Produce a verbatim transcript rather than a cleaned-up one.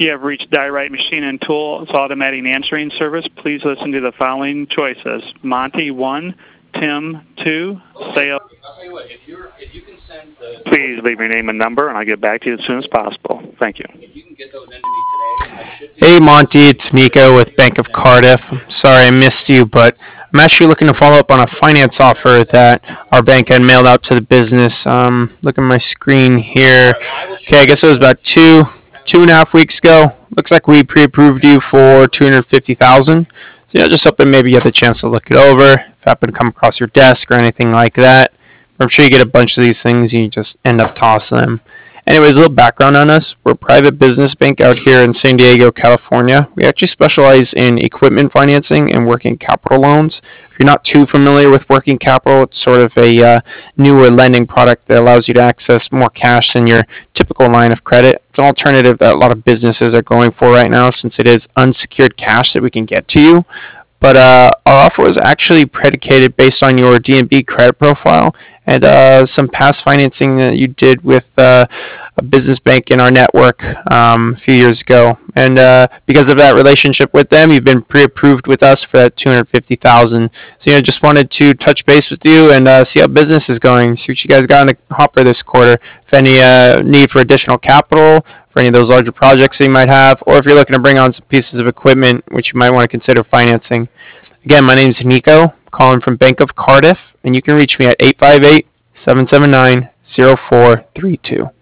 You have reached Dieright Machine and Tools Automatic Answering Service. Please listen to the following choices. Monty, one. Tim, two. Sales. I'll tell you what, if, you're, if you can send the... Please leave your name and number, and I'll get back to you as soon as possible. Thank you. If you can get those into me today, I should... Hey Monty, it's Nico with Bank of Cardiff. Sorry I missed you, but I'm actually looking to follow up on a finance offer that our bank had mailed out to the business. Um, look at my screen here. Okay, I guess it was about two, two and a half weeks ago. Looks like we pre-approved you for two hundred fifty thousand dollars. So, you know, just hoping maybe you get the chance to look it over. If it happened to come across your desk or anything like that. I'm sure you get a bunch of these things and you just end up tossing them. Anyways, a little background on us. We're a private business bank out here in San Diego, California. We actually specialize in equipment financing and working capital loans. If you're not too familiar with working capital, it's sort of a uh, newer lending product that allows you to access more cash than your typical line of credit. It's an alternative that a lot of businesses are going for right now since it is unsecured cash that we can get to you. But uh, our offer was actually predicated based on your D and B credit profile and uh, some past financing that you did with uh, a business bank in our network um, a few years ago. And uh, because of that relationship with them, you've been pre-approved with us for that two hundred fifty thousand dollars. So, you know, just wanted to touch base with you and uh, see how business is going. See what you guys got in the hopper this quarter. If any uh, need for additional capital for any of those larger projects that you might have, or if you're looking to bring on some pieces of equipment which you might want to consider financing. Again, my name is Nico, calling from Bank of Cardiff, and you can reach me at eight five eight, seven seven nine, zero four three two.